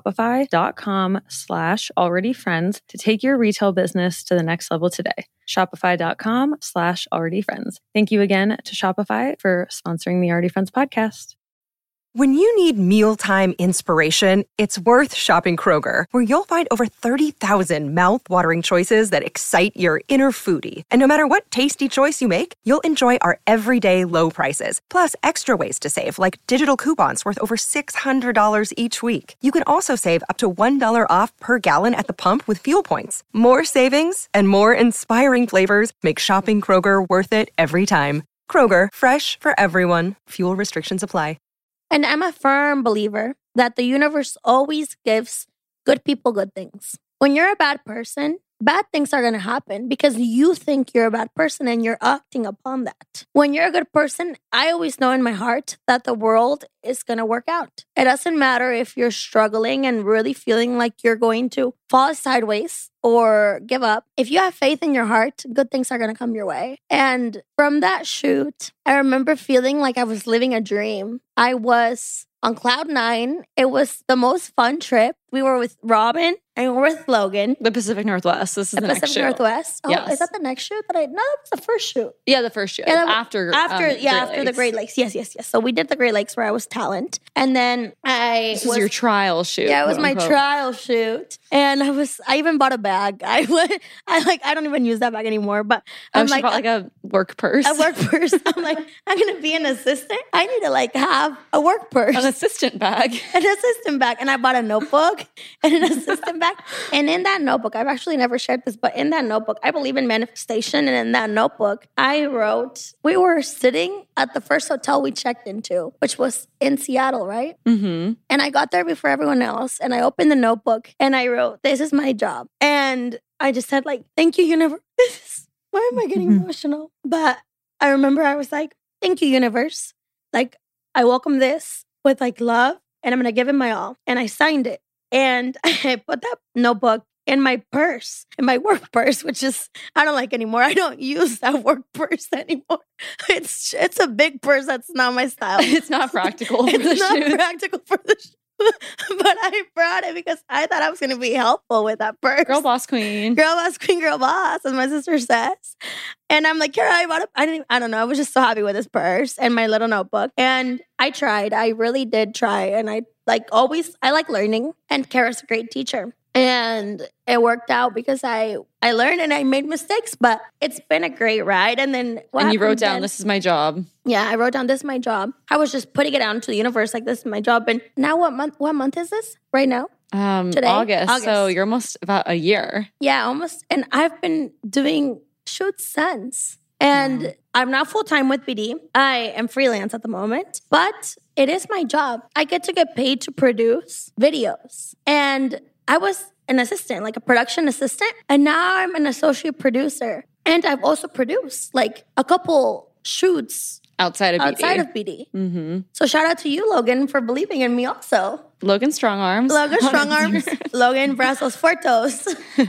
A: shopify.com/alreadyfriends to take your retail business to the next level today. Shopify.com/alreadyfriends. Thank you again to Shopify for sponsoring the Already Friends podcast.
B: When you need mealtime inspiration, it's worth shopping Kroger, where you'll find over 30,000 mouth-watering choices that excite your inner foodie. And no matter what tasty choice you make, you'll enjoy our everyday low prices, plus extra ways to save, like digital coupons worth over $600 each week. You can also save up to $1 off per gallon at the pump with fuel points. More savings and more inspiring flavors make shopping Kroger worth it every time. Kroger, fresh for everyone. Fuel restrictions apply.
D: And I'm a firm believer that the universe always gives good people good things. When you're a bad person, bad things are going to happen because you think you're a bad person and you're acting upon that. When you're a good person, I always know in my heart that the world is going to work out. It doesn't matter if you're struggling and really feeling like you're going to fall sideways or give up. If you have faith in your heart, good things are going to come your way. And from that shoot, I remember feeling like I was living a dream. I was on cloud nine. It was the most fun trip. We were with Robin and we were with Logan.
C: The Pacific Northwest. This is the next
D: Pacific
C: shoot.
D: Northwest. Oh,
C: Yes.
D: Is that the next shoot that no, that was the first shoot.
C: Yeah, the first shoot.
D: Yeah,
C: after
D: after the
C: Lakes.
D: Great Lakes. Yes. So we did the Great Lakes where I was talent. And then
C: This was your trial shoot.
D: Yeah, it was
C: quote
D: my
C: unquote.
D: trial shoot. And I even bought a bag. I don't even use that bag anymore. But I'm
C: she bought like a work purse.
D: a work purse. I'm like, I'm gonna be an assistant. I need to like have a work purse.
C: An assistant bag.
D: An assistant bag. And I bought a notebook and an assistant bag. And in that notebook, I've actually never shared this, but in that notebook, I believe in manifestation. And in that notebook, I wrote, we were sitting at the first hotel we checked into, which was in Seattle, right?
C: Mm-hmm.
D: And I got there before everyone else. And I opened the notebook and I wrote, this is my job. And I just said like, thank you, universe. Why am I getting emotional? But I remember I was like, thank you, universe. Like, I welcome this with like love and I'm going to give it my all. And I signed it. And I put that notebook in my purse, in my work purse, which is, I don't like anymore. I don't use that work purse anymore. It's a big purse. That's not my style.
C: It's not practical for the
D: It's not
C: shoot.
D: practical for the shoot. But I brought it because I thought I was going to be helpful with that purse.
C: Girl boss queen.
D: Girl boss, queen, girl boss, as my sister says. And I'm like, Kara, I bought it. I don't know. I was just so happy with this purse and my little notebook. And I tried. I really did try. And I like learning. And Kara's a great teacher. And it worked out because I learned and I made mistakes, but it's been a great ride. And then
C: And you wrote down, this is my job.
D: Yeah, I wrote down, this is my job. I was just putting it out into the universe like, this is my job. And now what month is this right now? Today?
C: August. So you're almost about a year.
D: Yeah, almost. And I've been doing shoots since. And I'm not full-time with BD. I am freelance at the moment, but it is my job. I get to get paid to produce videos. And I was an assistant, like a production assistant. And now I'm an associate producer. And I've also produced like a couple shoots
C: Outside of
D: BD. Mm-hmm. So shout out to you, Logan, for believing in me also.
C: Logan Strong Arms.
D: Logan Strong Arms. Logan Brazos Fuertos.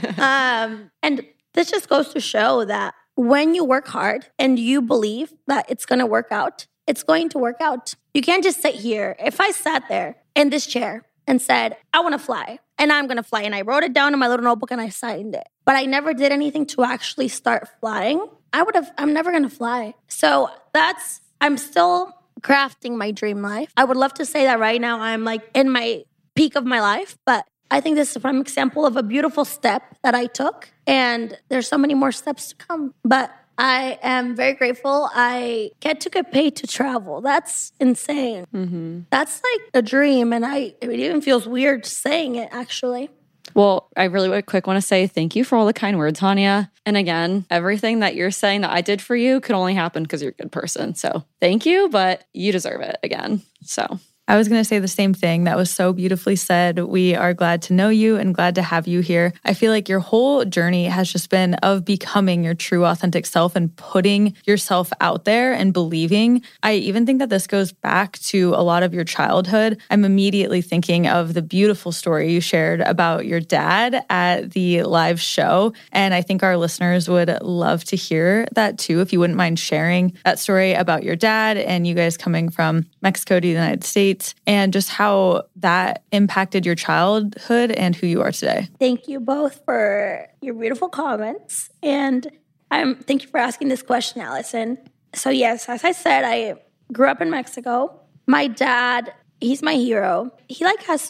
D: And this just goes to show that when you work hard and you believe that it's going to work out, it's going to work out. You can't just sit here. If I sat there in this chair and said, I want to fly, and I'm going to fly. And I wrote it down in my little notebook and I signed it. But I never did anything to actually start flying. I'm never going to fly. So I'm still crafting my dream life. I would love to say that right now I'm like in my peak of my life, but I think this is a prime example of a beautiful step that I took. And there's so many more steps to come. But I am very grateful I get to get paid to travel. That's insane. Mm-hmm. That's like a dream. And it even feels weird saying it, actually.
C: Well, I really want to say thank you for all the kind words, Hania. And again, everything that you're saying that I did for you could only happen because you're a good person. So thank you, but you deserve it again. So
A: I was going to say the same thing. That was so beautifully said. We are glad to know you and glad to have you here. I feel like your whole journey has just been of becoming your true authentic self and putting yourself out there and believing. I even think that this goes back to a lot of your childhood. I'm immediately thinking of the beautiful story you shared about your dad at the live show. And I think our listeners would love to hear that too, if you wouldn't mind sharing that story about your dad and you guys coming from Mexico to the United States. And just how that impacted your childhood and who you are today.
D: Thank you both for your beautiful comments. And thank you for asking this question, Allison. So yes, as I said, I grew up in Mexico. My dad, he's my hero. He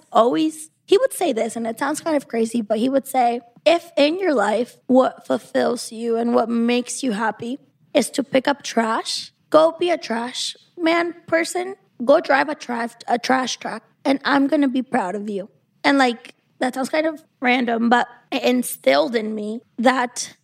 D: would say this, and it sounds kind of crazy, but he would say, if in your life, what fulfills you and what makes you happy is to pick up trash, go be a trash person. Go drive a trash truck, and I'm going to be proud of you. And that sounds kind of random, but it instilled in me that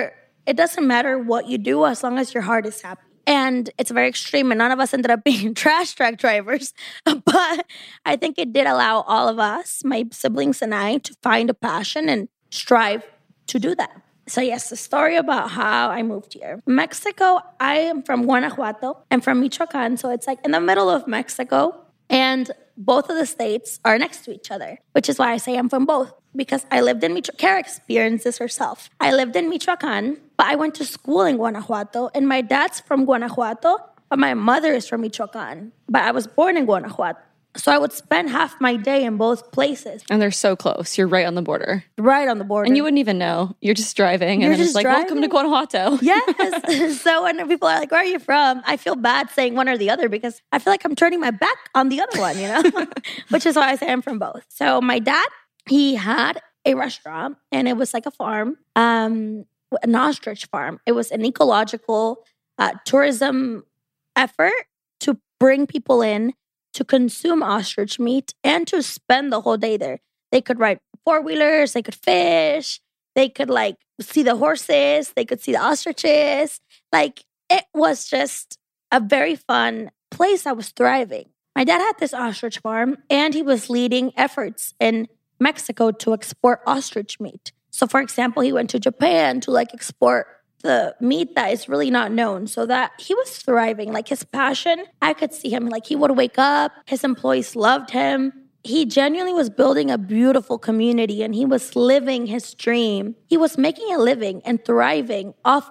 D: it doesn't matter what you do as long as your heart is happy. And it's very extreme, and none of us ended up being trash truck drivers. But I think it did allow all of us, my siblings and I, to find a passion and strive to do that. So yes, the story about how I moved here. Mexico, I am from Guanajuato. I'm from Michoacan, so it's like in the middle of Mexico. And both of the states are next to each other, which is why I say I'm from both. Because I lived in Michoacan. Kara experienced this herself. I lived in Michoacan, but I went to school in Guanajuato. And my dad's from Guanajuato, but my mother is from Michoacan. But I was born in Guanajuato. So I would spend half my day in both places.
C: And they're so close. You're right on the border.
D: Right on the border.
C: And you wouldn't even know. You're just driving. And then it's like, welcome to Guanajuato.
D: Yes. So when people are like, where are you from? I feel bad saying one or the other because I feel like I'm turning my back on the other one, Which is why I say I'm from both. So my dad, he had a restaurant and it was like a farm, an ostrich farm. It was an ecological tourism effort to bring people in to consume ostrich meat and to spend the whole day there. They could ride four-wheelers, they could fish, they could see the horses, they could see the ostriches. It was just a very fun place that was thriving. My dad had this ostrich farm and he was leading efforts in Mexico to export ostrich meat. So for example, he went to Japan to export the meat that is really not known, so that he was thriving. His passion, I could see him. He would wake up, his employees loved him. He genuinely was building a beautiful community and he was living his dream. He was making a living and thriving off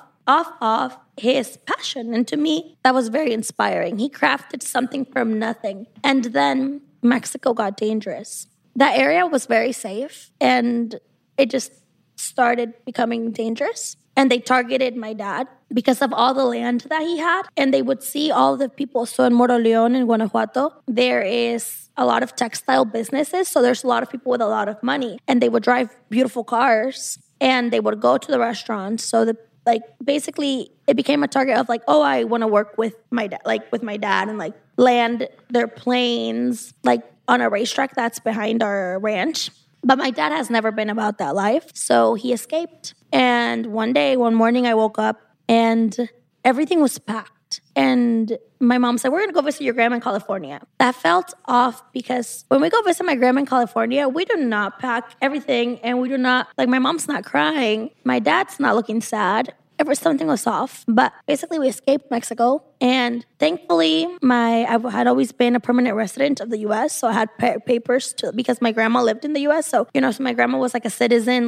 D: his passion. And to me, that was very inspiring. He crafted something from nothing. And then Mexico got dangerous. That area was very safe and it just started becoming dangerous. And they targeted my dad because of all the land that he had. And they would see all the people. So in Moroleón, in Guanajuato, there is a lot of textile businesses. So there's a lot of people with a lot of money. And they would drive beautiful cars. And they would go to the restaurants. So basically, it became a target of I want to work with my dad, and land their planes, on a racetrack that's behind our ranch. But my dad has never been about that life, so he escaped. And one morning, I woke up and everything was packed. And my mom said, we're going to go visit your grandma in California. That felt off because when we go visit my grandma in California, we do not pack everything and we do not, my mom's not crying. My dad's not looking sad. Something was off. But basically, we escaped Mexico. And thankfully, I had always been a permanent resident of the U.S., so I had papers because my grandma lived in the U.S. So, so my grandma was a citizen.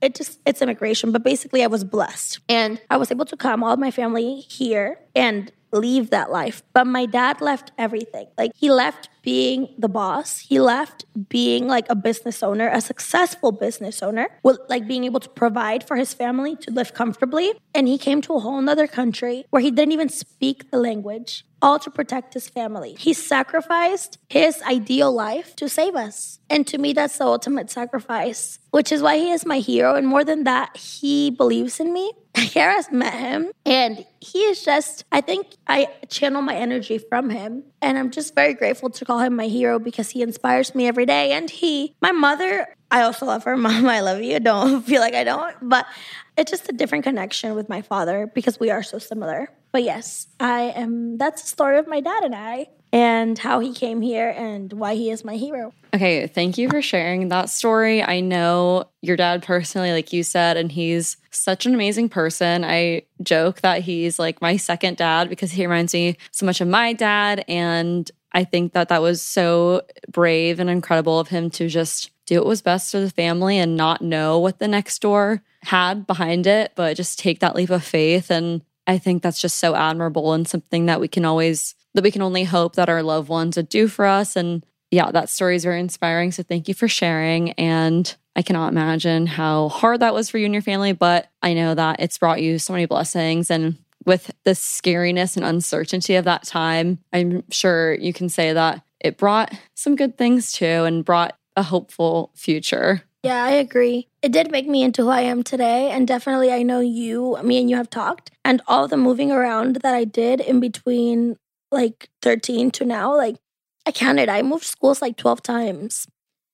D: It's immigration. But basically, I was blessed. And I was able to come, all of my family here. And leave that life. But my dad left everything. Like, he left being the boss. He left being like a business owner, a successful business owner, with like being able to provide for his family to live comfortably. And he came to a whole nother country where he didn't even speak the language, all to protect his family. He sacrificed his ideal life to save us. And to me, that's the ultimate sacrifice, which is why he is my hero. And more than that, he believes in me. Kiara's met him, and he is just, I think I channel my energy from him. And I'm just very grateful to call him my hero because he inspires me every day. And my mother, I also love her. Mom, I love you. Don't feel like I don't. But it's just a different connection with my father because we are so similar. But yes, that's the story of my dad and I, and how he came here and why he is my hero.
C: Okay, thank you for sharing that story. I know your dad personally, like you said, and he's such an amazing person. I joke that he's like my second dad because he reminds me so much of my dad. And I think that was so brave and incredible of him to just do what was best for the family and not know what the next door had behind it, but just take that leap of faith. And I think that's just so admirable and something that we can only hope that our loved ones would do for us. And yeah, that story is very inspiring. So thank you for sharing. And I cannot imagine how hard that was for you and your family, but I know that it's brought you so many blessings. And with the scariness and uncertainty of that time, I'm sure you can say that it brought some good things too and brought a hopeful future.
D: Yeah, I agree. It did make me into who I am today. And definitely I know me and you have talked. And all the moving around that I did in between like 13 to now, like I counted. I moved schools like 12 times.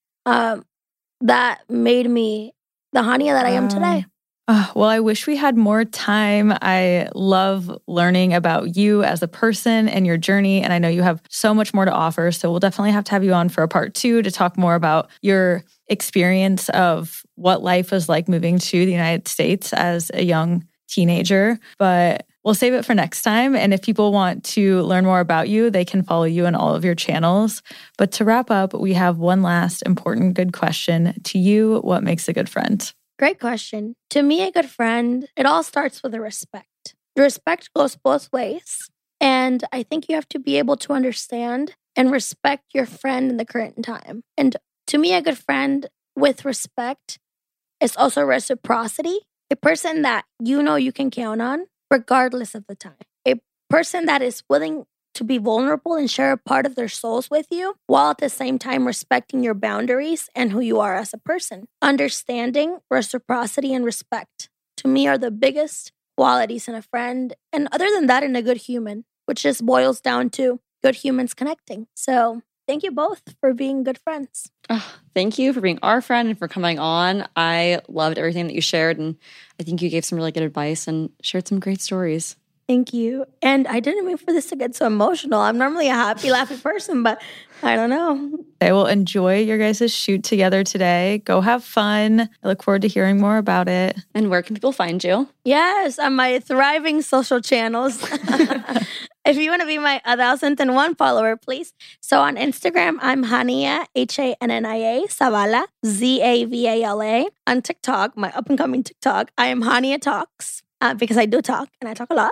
D: That made me the Hania that I am today.
A: Well, I wish we had more time. I love learning about you as a person and your journey. And I know you have so much more to offer. So we'll definitely have to have you on for a part 2 to talk more about your experience of what life was like moving to the United States as a young teenager. But we'll save it for next time. And if people want to learn more about you, they can follow you on all of your channels. But to wrap up, we have one last important good question. To you, what makes a good friend?
D: Great question. To me, a good friend, it all starts with a respect. The respect goes both ways. And I think you have to be able to understand and respect your friend in the current time. And to me, a good friend with respect is also reciprocity. A person that you know you can count on regardless of the time. A person that is willing to be vulnerable and share a part of their souls with you, while at the same time respecting your boundaries and who you are as a person. Understanding, reciprocity, and respect, to me, are the biggest qualities in a friend. And other than that, in a good human, which just boils down to good humans connecting. So thank you both for being good friends.
C: Thank you for being our friend and for coming on. I loved everything that you shared, and I think you gave some really good advice and shared some great stories.
D: Thank you. And I didn't mean for this to get so emotional. I'm normally a happy, laughing person, but I don't know.
A: I will enjoy your guys' shoot together today. Go have fun. I look forward to hearing more about it.
C: And where can people find you?
D: Yes, on my thriving social channels. If you want to be my 1,001 follower, please. So on Instagram, I'm Hania, Hannia, Zavala, Zavala. On TikTok, my up-and-coming TikTok, I am Hania Talks. Because I do talk, and I talk a lot.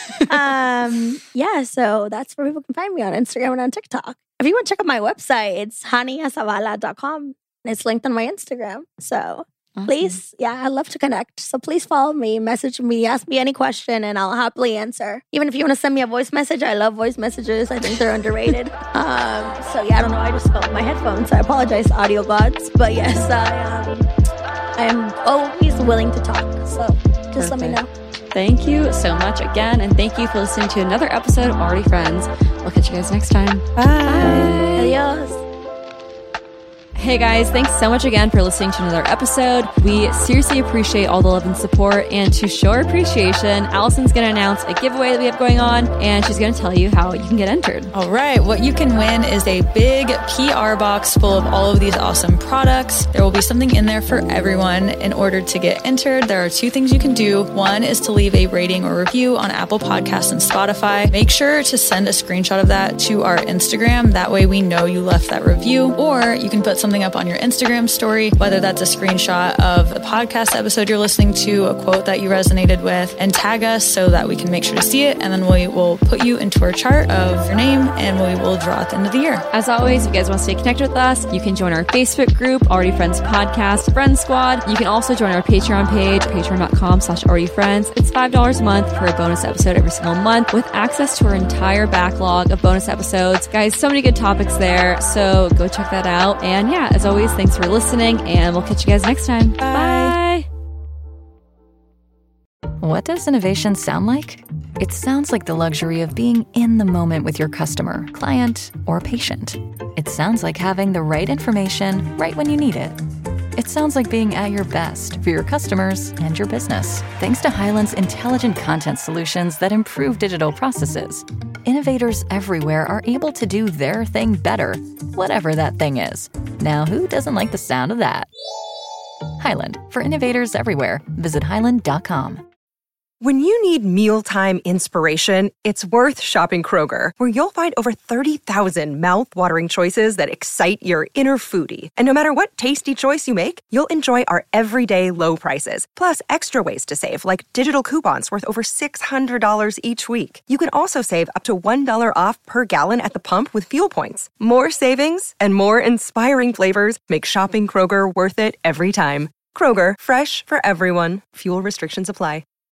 D: So that's where people can find me on Instagram and on TikTok. If you want to check out my website, it's haniazavala.com. And it's linked on my Instagram. So please, I love to connect. So please follow me, message me, ask me any question, and I'll happily answer. Even if you want to send me a voice message, I love voice messages. I think they're underrated. I don't know. I just felt my headphones. I apologize, audio gods. But yes, I am always willing to talk. So just let me know.
C: Thank you so much again. And thank you for listening to another episode of Already Friends. We'll catch you guys next time.
A: Bye.
D: Adios.
C: Hey guys, thanks so much again for listening to another episode. We seriously appreciate all the love and support. And to show our appreciation, Allison's going to announce a giveaway that we have going on, and she's going to tell you how you can get entered.
A: All right. What you can win is a big PR box full of all of these awesome products. There will be something in there for everyone. In order to get entered, there are 2 things you can do. One is to leave a rating or review on Apple Podcasts and Spotify. Make sure to send a screenshot of that to our Instagram. That way we know you left that review. Or you can put something something up on your Instagram story, whether that's a screenshot of the podcast episode you're listening to, a quote that you resonated with, and tag us so that we can make sure to see it. And then we will put you into our chart of your name and we will draw at the end of the year.
C: As always, if you guys want to stay connected with us, you can join our Facebook group, Already Friends Podcast, Friend Squad. You can also join our Patreon page, patreon.com/alreadyfriends. It's $5 a month for a bonus episode every single month with access to our entire backlog of bonus episodes. Guys, so many good topics there. So go check that out. And yeah, as always, thanks for listening and we'll catch you guys next time. Bye.
E: What does innovation sound like? It sounds like the luxury of being in the moment with your customer, client, or patient. It sounds like having the right information right when you need it. It sounds like being at your best for your customers and your business. Thanks to Hyland's intelligent content solutions that improve digital processes, innovators everywhere are able to do their thing better, whatever that thing is. Now, who doesn't like the sound of that? Hyland, for innovators everywhere. Visit hyland.com.
B: When you need mealtime inspiration, it's worth shopping Kroger, where you'll find over 30,000 mouth-watering choices that excite your inner foodie. And no matter what tasty choice you make, you'll enjoy our everyday low prices, plus extra ways to save, like digital coupons worth over $600 each week. You can also save up to $1 off per gallon at the pump with fuel points. More savings and more inspiring flavors make shopping Kroger worth it every time. Kroger, fresh for everyone. Fuel restrictions apply.